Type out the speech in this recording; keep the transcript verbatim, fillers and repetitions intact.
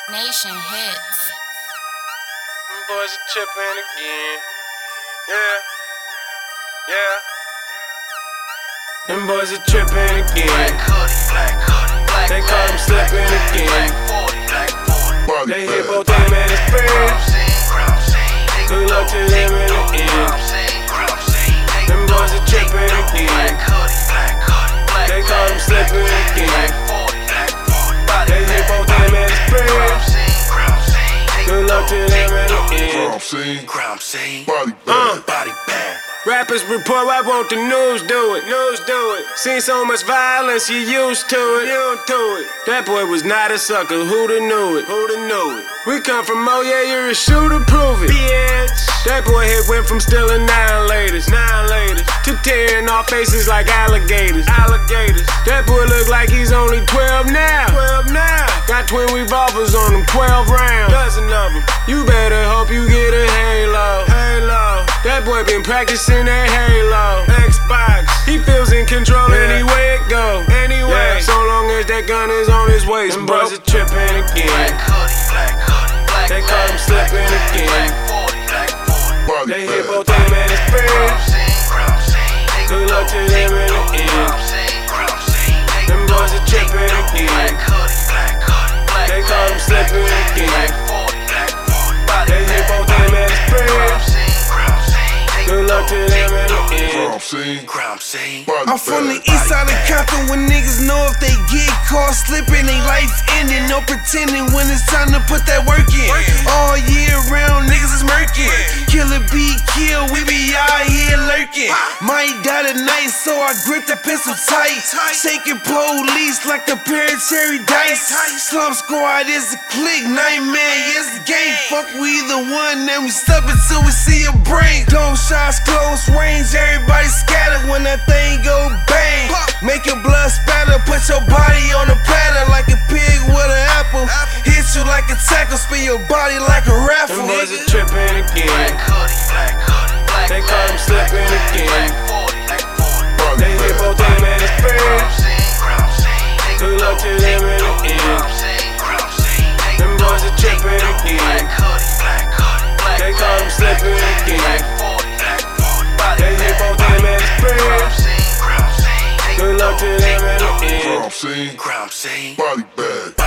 Nation hits. Them boys are tripping again. Yeah, yeah. Them boys are tripping again. Black hoodie, black hoodie, black They caught him slipping again. Black forty, black forty. They hit both them and his friends. Good luck to them in the end. Them boys are tripping again. Black hoodie, black hoodie, black They caught him slipping again. Black forty, black forty. They hit both them and his friends. Good luck to them in the end. Crime scene, Crime scene, body Uh. bag. body bag. Rappers report, why won't the news do it? News do it. Seen so much violence, you used to it. You to it. That boy was not a sucker, who'da knew it? Who'da knew it? We come from, oh yeah, you're a shooter, prove it. Bitch. That boy here went from stealing nine ladies, nine ladies, to tearing off faces like alligators, alligators. That boy look like he's only twelve now, twelve now. Got twin revolvers on him, twelve rounds, dozen of them. You better hope you get a halo, halo. That boy been practicing that halo, Xbox. He feels in control yeah. Anyway it go, anyway. Yeah. So long as that gun is on his waist, them boys are tripping again. Black hoodie, black hoodie, black They caught him slipping again. Black forty, black forty. Body They hit bag. both them and his friends. Crime scene, crime scene. Good luck to them in the end. Crime scene, crime scene. Them boys are tripping again. Black hoodie, black hoodie, black They caught him slipping again. Black forty, black forty. Body They hit bag. both them and his Crime friends. scene, crime scene. Good luck to them in the end. Crime scene, Crime scene. body I'm from the bag. east side of Compton when niggas know if they get caught slipping, they life ending. No pretending when it's time to put that work in. All year round, niggas is murking. Killer be killed, we be out here lurking. Might die tonight, so I grip the pistol tight. Shaking police like the cherry dice. Slum squad is a clique, nightmare is the game. Fuck we either one, then we stub it till we see a brain. Dome shots, close range, everybody scatter when that thing go bang. Make your blood spatter, put your body on the platter like a pig with an apple. Hit you like a tackle, spin your body like a raffle. Them boys are tripping Black again. hoodie, black hoodie, black They caught him bag, slipping black bag, again. Black forty, black forty. Body They hit bag. both them and his Crime friends. scene, crime scene. Good luck to them in the end. Crime scene, crime scene. Them boys are tripping again. Black hoodie, black hoodie, black They caught him bag, slipping black again. Black forty, black forty. Body They hit bag, both body them and his bag. friends. Crime scene, crime scene. Good luck to them in the end. Crime scene, Crime scene. body bag.